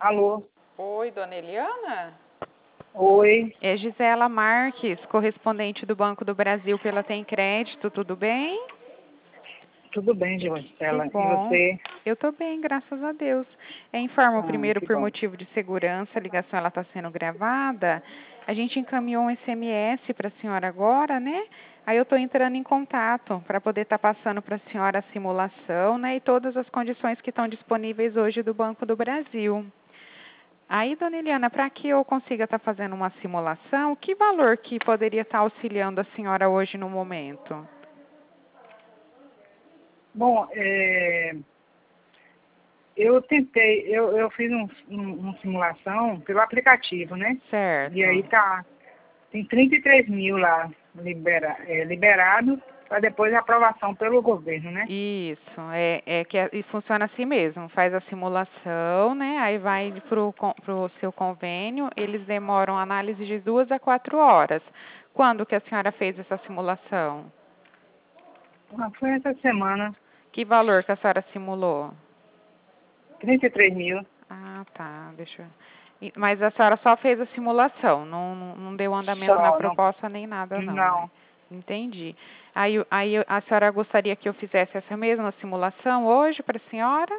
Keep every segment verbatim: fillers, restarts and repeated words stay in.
Alô? Oi, dona Eliana? Oi, É Gisela Marques, correspondente do Banco do Brasil pela Tem Crédito, tudo bem? tudo bem, Que Gisela? E bom. você? Eu tô bem, graças a Deus. É, informo Ah, primeiro que por bom. motivo de segurança, a ligação ela está sendo gravada. A gente encaminhou um S M S para a senhora agora, né? Aí eu estou entrando em contato para poder estar passando para a senhora a simulação, né? E todas as condições que estão disponíveis hoje do Banco do Brasil. Aí, dona Eliana, para que eu consiga estar fazendo uma simulação, que valor que poderia estar auxiliando a senhora hoje no momento? Bom, é, eu tentei, eu, eu fiz um, um, uma simulação pelo aplicativo, né? E aí Certo. tá, tem trinta e três mil lá libera, é, liberado para depois a aprovação pelo governo, né? Isso, é, é que é- e funciona assim mesmo, faz a simulação, né? Aí vai para o seu convênio, eles demoram análise de duas a quatro horas. Quando que a senhora fez essa simulação? Ah, foi essa semana, Que valor que a senhora simulou? trinta e três mil, Ah, tá, deixa eu... E- Mas a senhora só fez a simulação, não, não, não deu andamento na só, não, proposta nem nada não, né? não. Entendi. Aí, o- aí o- a senhora gostaria que eu fizesse essa mesma simulação hoje para a senhora?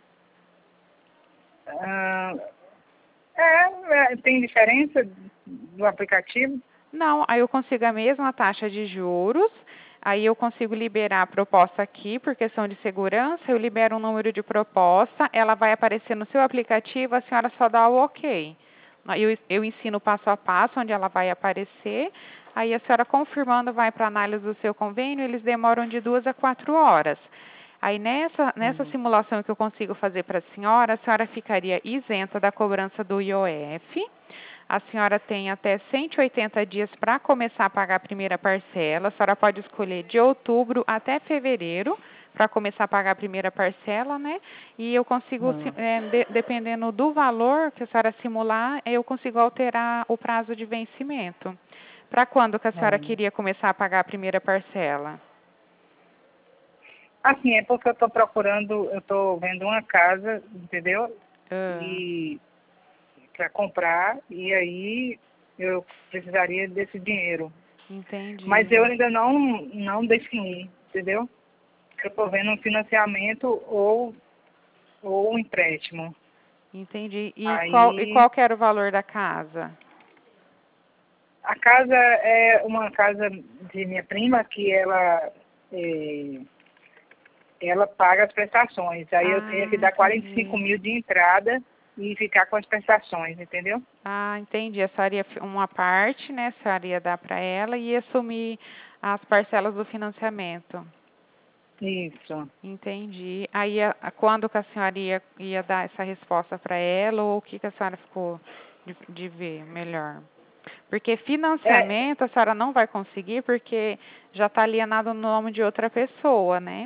Ah, é, é, tem diferença do aplicativo? Não, aí eu consigo a mesma taxa de juros, aí eu consigo liberar a proposta aqui, por questão de segurança, eu libero um número de proposta, ela vai aparecer no seu aplicativo, a senhora só dá o ok. Eu, eu ensino passo a passo, onde ela vai aparecer, aí a senhora confirmando vai para a análise do seu convênio, eles demoram de duas a quatro horas. Aí nessa, nessa Uhum. simulação que eu consigo fazer para a senhora, a senhora ficaria isenta da cobrança do I O F. A senhora tem até cento e oitenta dias para começar a pagar a primeira parcela. A senhora pode escolher de outubro até fevereiro para começar a pagar a primeira parcela, né? E eu consigo, Uhum. é, de, dependendo do valor que a senhora simular, eu consigo alterar o prazo de vencimento. Para quando que a senhora Uhum. queria começar a pagar a primeira parcela? Assim, é porque eu estou procurando, eu estou vendo uma casa, entendeu? Ah, E para comprar, e aí eu precisaria desse dinheiro. Mas eu entendi. ainda não, não defini, entendeu? Eu estou vendo um financiamento ou, ou um empréstimo. Entendi. E qual, e Aí qual que era o valor da casa? a casa é uma casa de minha prima que ela, eh, ela paga as prestações. Aí eu tenho que Ah, dar quarenta e cinco entendi. mil de entrada e ficar com as prestações, entendeu? Ah, entendi. A senhora ia, fi- uma parte, né, a senhora ia dar para ela e ia assumir as parcelas do financiamento. Isso. Entendi. Aí, a, a- quando que a senhora ia, ia dar essa resposta para ela ou o que que a senhora ficou de, de ver melhor? Porque É, financiamento a senhora não vai conseguir porque já está alienado no nome de outra pessoa, né?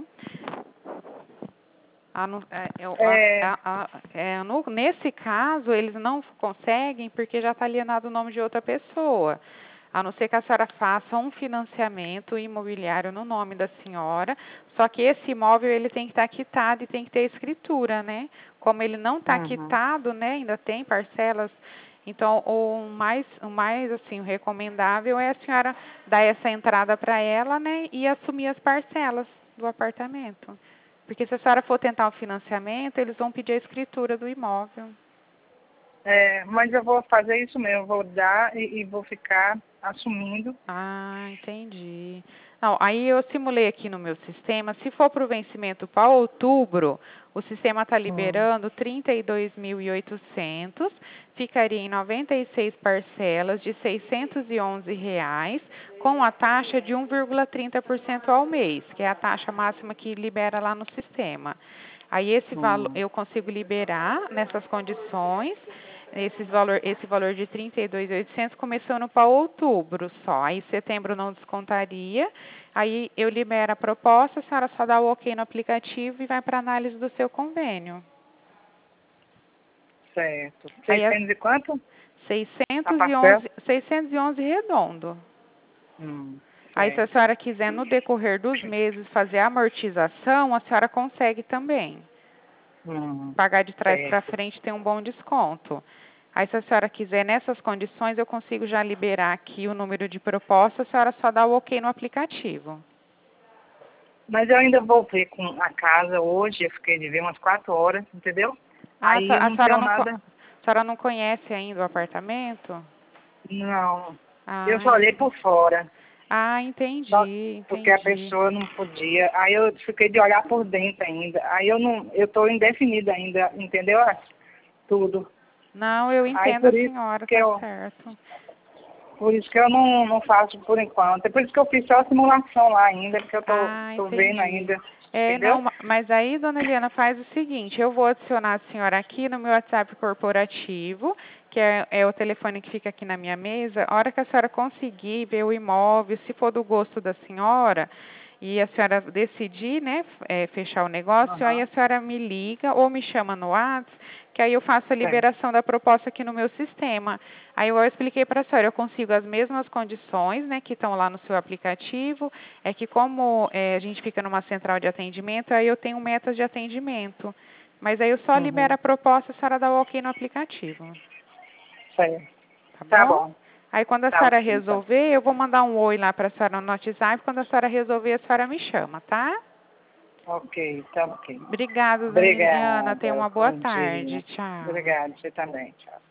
A não- é, eu- a- é, a- a- é, no- nesse caso, eles não conseguem porque já está alienado o nome de outra pessoa. A não ser que a senhora faça um financiamento imobiliário no nome da senhora, só que esse imóvel ele tem que estar quitado e tem que ter escritura, né? Como ele não está uhum, quitado, né, ainda tem parcelas, então o mais, o mais assim, o recomendável é a senhora dar essa entrada para ela, né, e assumir as parcelas do apartamento. Porque se a senhora for tentar o financiamento, eles vão pedir a escritura do imóvel. é, mas eu vou fazer isso mesmo, vou dar e, e vou ficar assumindo. Ah, entendi. Não, aí eu simulei aqui no meu sistema. Se for para o vencimento para outubro, o sistema está Hum, liberando trinta e dois mil e oitocentos, ficaria em noventa e seis parcelas de seiscentos e onze reais, com a taxa de um vírgula trinta por cento ao mês, que é a taxa máxima que libera lá no sistema. Aí esse valor hum, eu consigo liberar nessas condições. Esses valor, esse valor de trinta e dois mil e oitocentos começando para outubro só. Aí setembro não descontaria. Aí eu libero a proposta, a senhora só dá o ok no aplicativo e vai para análise do seu convênio. certo. Aí é Seiscentos e quanto? A seiscentos e parcela? onze, seiscentos e onze redondo. Hum, Aí se a certo. senhora quiser no decorrer dos meses fazer a amortização, a senhora consegue também. Hum, Pagar de trás para certo. frente tem um bom desconto. Aí, se a senhora quiser, nessas condições, eu consigo já liberar aqui o número de proposta, a senhora só dá o ok no aplicativo. Mas eu ainda vou ver com a casa hoje, eu fiquei de ver umas quatro horas, entendeu? Ah, Aí eu a não senhora tenho não, co- nada, a senhora não conhece ainda o apartamento? não. Eu Ah, só olhei ent- por fora, ah, só entendi, porque a entendi. pessoa não podia. Aí eu fiquei de olhar por dentro ainda. Aí eu não, eu estou indefinida ainda, entendeu? Tudo. Não, eu Aí entendo a por isso senhora, que tá eu, certo. por isso que eu não, não faço por enquanto. É por isso que eu fiz só a simulação lá ainda, porque eu tô, Ah, tô vendo entendi. ainda, É, entendeu? não, ma- mas aí, dona Eliana, faz o seguinte, eu vou adicionar a senhora aqui no meu WhatsApp corporativo, que é, é o telefone que fica aqui na minha mesa. A hora que a senhora conseguir ver o imóvel, se for do gosto da senhora, e a senhora decidir, né, f- é, fechar o negócio, aí Aham, a senhora me liga ou me chama no WhatsApp, que aí eu faço a certo. liberação da proposta aqui no meu sistema. Aí eu expliquei para a senhora, eu consigo as mesmas condições, né, que estão lá no seu aplicativo, é que como eh, a gente fica numa central de atendimento, aí eu tenho metas de atendimento. Mas aí eu só libero a Uhum, proposta, a senhora dá o ok no aplicativo, certo. tá Tá bom? bom, Aí quando a tá senhora ok, então. resolver, eu vou mandar um oi lá para a senhora no WhatsApp, quando a senhora resolver, a senhora me chama, tá? Ok, tá ok. Obrigada, dona Eliana, tenha Obrigada, uma boa bom tarde, dia. tchau. Obrigada, você também, tchau.